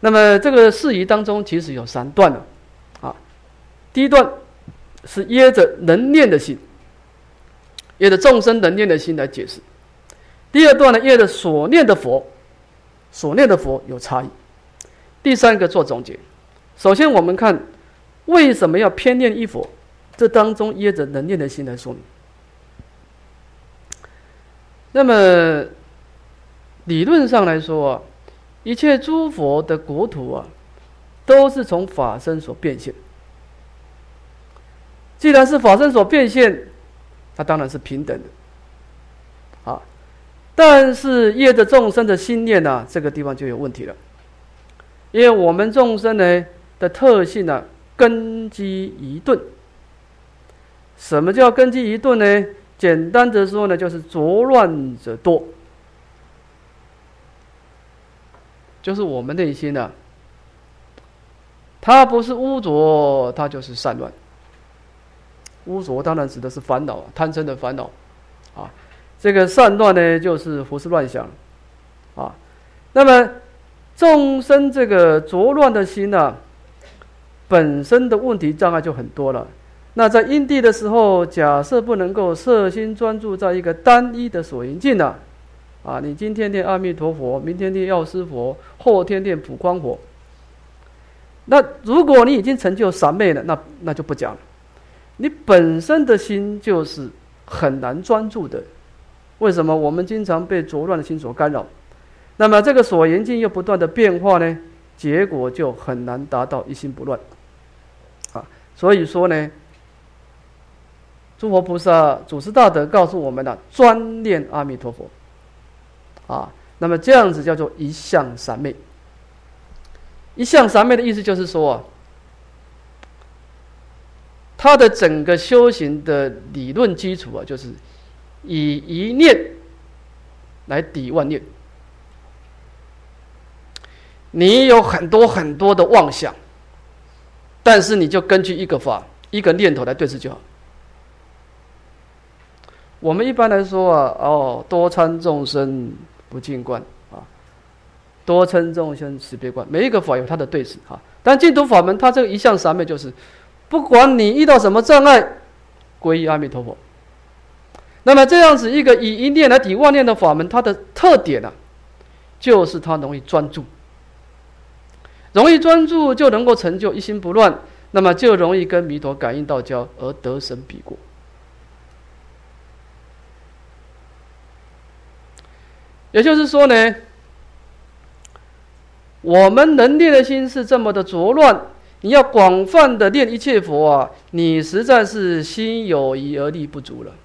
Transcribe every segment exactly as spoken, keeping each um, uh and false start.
那么这个事宜当中其实有三段了啊。第一段是耶着能念的心，耶着众生能念的心来解释。第二段呢，耶着所念的佛，所念的佛有差异。第三个做总结。首先我们看为什么要偏念一佛，这当中耶着能念的心来说明。那么理论上来说啊，一切诸佛的国土啊，都是从法身所变现。既然是法身所变现，它当然是平等的啊。但是业的众生的心念啊，这个地方就有问题了。因为我们众生呢的特性啊，根基愚钝。什么叫根基愚钝呢？简单的说呢，就是浊乱者多。就是我们内心啊，它不是污浊，它就是散乱。污浊当然指的是烦恼，贪嗔的烦恼啊。这个散乱呢，就是胡思乱想啊。那么众生这个浊乱的心啊，本身的问题障碍就很多了。那在因地的时候，假设不能够摄心专注在一个单一的所缘境啊，啊，你今天念阿弥陀佛，明天念药师佛，后天念普光佛。那如果你已经成就三昧了，那那就不讲了。你本身的心就是很难专注的。为什么？我们经常被浊乱的心所干扰。那么这个所缘境又不断的变化呢，结果就很难达到一心不乱啊。所以说呢，诸佛菩萨祖师大德告诉我们了、啊，专念阿弥陀佛啊。那么这样子叫做一向三昧。一向三昧的意思就是说啊，他的整个修行的理论基础啊，就是以一念来抵万念。你有很多很多的妄想，但是你就根据一个法、一个念头来对治就好。我们一般来说啊，哦，多参众生不净观啊，多称众生慈悲观，每一个法有它的对治啊。但净土法门，它这个一向三昧就是，不管你遇到什么障碍，皈依阿弥陀佛。那么这样子一个以一念来抵万念的法门，它的特点啊，就是它容易专注。容易专注就能够成就一心不乱，那么就容易跟弥陀感应道交而得生彼国。也就是说呢，我们能念的心是这么的浊乱，你要广泛的念一切佛啊，你实在是心有余而力不足了。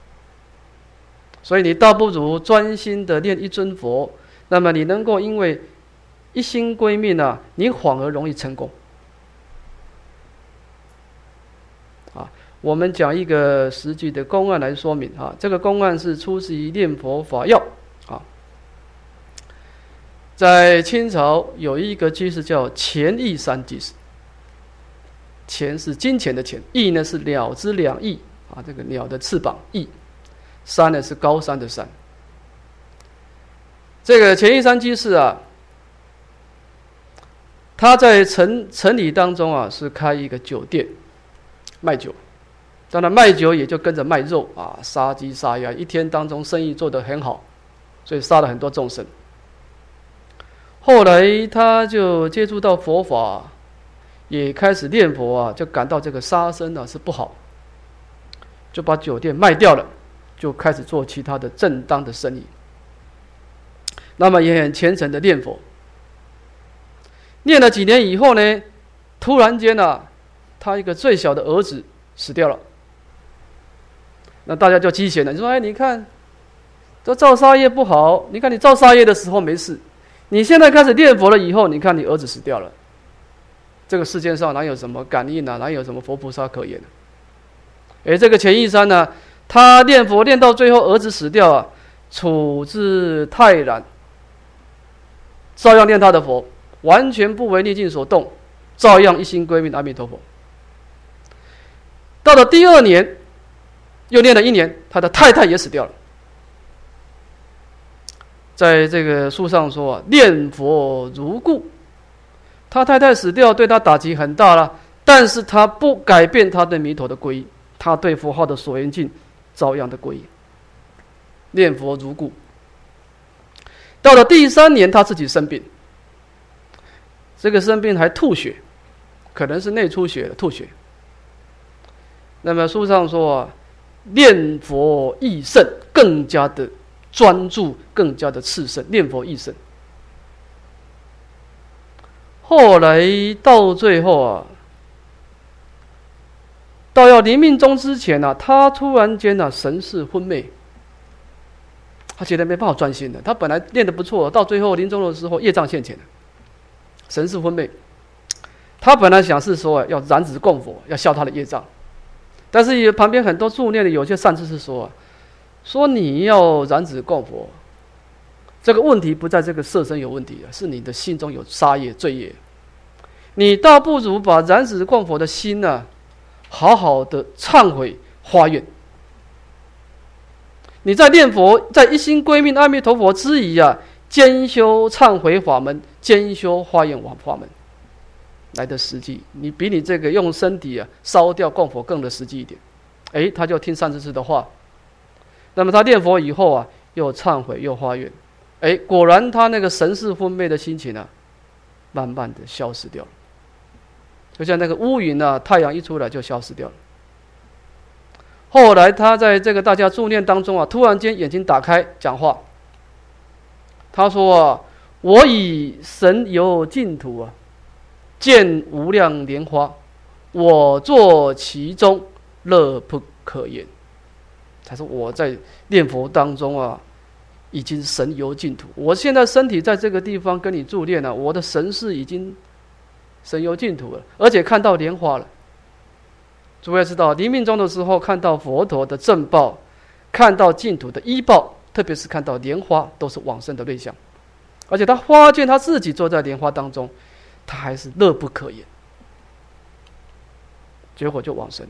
所以你倒不如专心的念一尊佛，那么你能够因为一心归命啊，你反而容易成功。啊，我们讲一个实际的公案来说明啊，这个公案是出自于《念佛法要》啊。在清朝有一个居士叫钱义山居士，钱是金钱的钱，义呢是鸟之两翼啊，这个鸟的翅膀翼，山呢是高山的山。这个钱义山居士啊，他在城城里当中啊，是开一个酒店，卖酒。当然卖酒也就跟着卖肉啊，杀鸡杀鸭，一天当中生意做得很好，所以杀了很多众生。后来他就接触到佛法，也开始念佛啊，就感到这个杀生啊是不好，就把酒店卖掉了，就开始做其他的正当的生意。那么也很虔诚的念佛。念了几年以后呢，突然间啊，他一个最小的儿子死掉了。那大家就讥嫌了，你说，哎，你看，这造杀业不好，你看你造杀业的时候没事，你现在开始念佛了以后，你看你儿子死掉了，这个世界上哪有什么感应啊，哪有什么佛菩萨可言？而这个钱义山呢，他念佛念到最后，儿子死掉啊，处之泰然，照样念他的佛。完全不为逆境所动，照样一心归命阿弥陀佛。到了第二年，又念了一年，他的太太也死掉了。在这个书上说啊，念佛如故他太太死掉，对他打击很大了，但是他不改变他对弥陀的皈依，他对佛号的所缘境照样的皈依，念佛如故。到了第三年，他自己生病，这个生病还吐血，可能是内出血了，吐血。那么书上说啊，念佛益甚，更加的专注，更加的炽盛，念佛益甚。后来到最后啊，到要临命终之前啊，他突然间啊神识昏昧，他觉得没办法专心了。他本来练得不错，到最后临终的时候业障现前了，神识昏昧。他本来想是说要燃纸供佛，要消他的业障，但是旁边很多助念的有些善知识说啊，说你要燃纸供佛，这个问题不在这个色身有问题，是你的心中有杀业罪业。你倒不如把燃纸供佛的心呢、啊，好好的忏悔发愿。你在念佛，在一心归命阿弥陀佛之余啊，兼修忏悔法门，兼修发愿往法门，来的实际。你比你这个用身体啊烧掉供佛更的实际一点。哎，他就听善知识的话。那么他念佛以后啊，又忏悔又发愿，哎，果然他那个神识昏昧的心情啊，慢慢的消失掉了。就像那个乌云啊，太阳一出来就消失掉了。后来他在这个大家助念当中啊，突然间眼睛打开讲话，他说啊，我以神游净土啊，见无量莲花，我坐其中，乐不可言。他说我在念佛当中啊，已经神游净土。我现在身体在这个地方跟你助念了、啊，我的神识已经神游净土了，而且看到莲花了。诸位知道，临命终的时候看到佛陀的正报，看到净土的依报，特别是看到莲花，都是往生的对象。而且他发现他自己坐在莲花当中，他还是乐不可言，结果就往生了。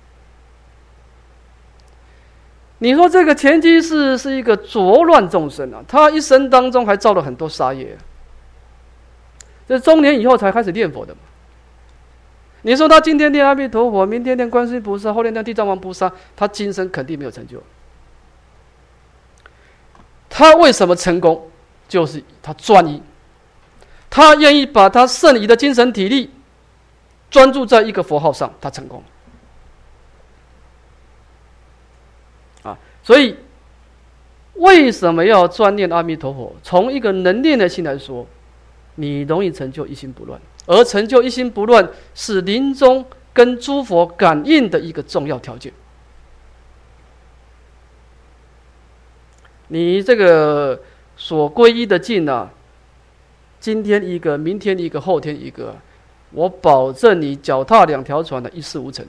你说这个前居士是一个浊乱众生啊，他一生当中还造了很多杀业，这中年以后才开始念佛的嘛。你说他今天念阿弥陀佛，明天念观世音菩萨，后天念地藏王菩萨，他今生肯定没有成就。他为什么成功？就是他专一，他愿意把他剩余的精神体力专注在一个佛号上，他成功了。啊，所以为什么要专念阿弥陀佛？从一个能念的心来说，你容易成就一心不乱。而成就一心不乱，是临终跟诸佛感应的一个重要条件。你这个所皈依的境啊，今天一个，明天一个，后天一个，我保证你脚踏两条船的一事无成。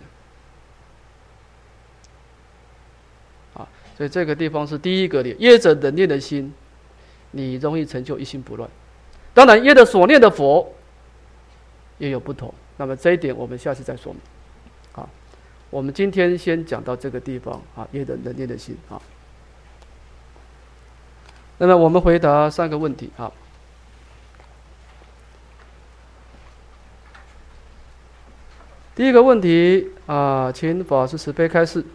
啊，所以这个地方是第一个念，业者能念的心，你容易成就一心不乱。当然，业者所念的佛也有不同，那么这一点我们下次再说明。好，我们今天先讲到这个地方啊，业者能念的心啊。那么我们回答三个问题啊。第一个问题啊，请法师慈悲开示。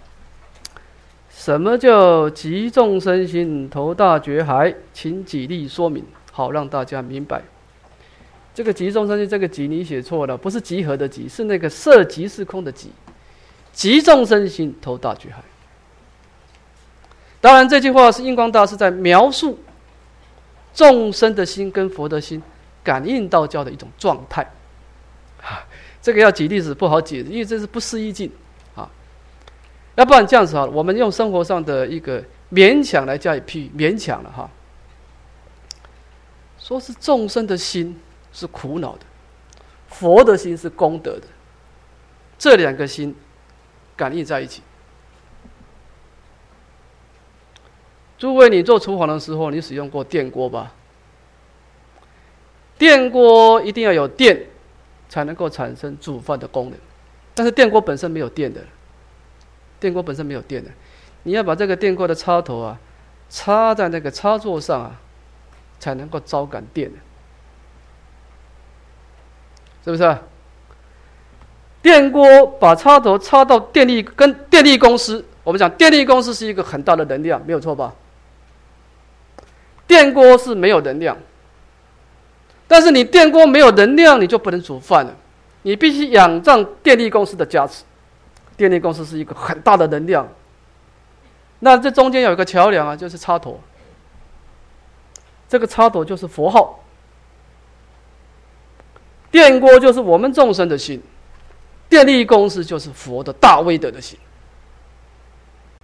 什么叫集众生心投大觉海？请举例说明，好让大家明白。这个集众生心，这个集你写错了，不是集合的集，是那个色即是空的集。集众生心投大觉海。当然，这句话是印光大师在描述众生的心跟佛的心感应道交的一种状态。啊，这个要举例子不好解，因为这是不思议境啊。要不然这样子好了，我们用生活上的一个勉强来加以譬喻，勉强了哈。说是众生的心是苦恼的，佛的心是功德的，这两个心感应在一起。诸位，你做厨房的时候，你使用过电锅吧？电锅一定要有电，才能够产生煮饭的功能。但是电锅本身没有电的，电锅本身没有电的，你要把这个电锅的插头啊，插在那个插座上啊，才能够招感电的。 是不是？电锅把插头插到电力跟电力公司，我们讲电力公司是一个很大的能量，没有错吧？电锅是没有能量，但是你电锅没有能量，你就不能煮饭了，你必须仰仗电力公司的加持。电力公司是一个很大的能量，那这中间有一个桥梁啊，就是插头。这个插头就是佛号，电锅就是我们众生的心，电力公司就是佛的大威德的心。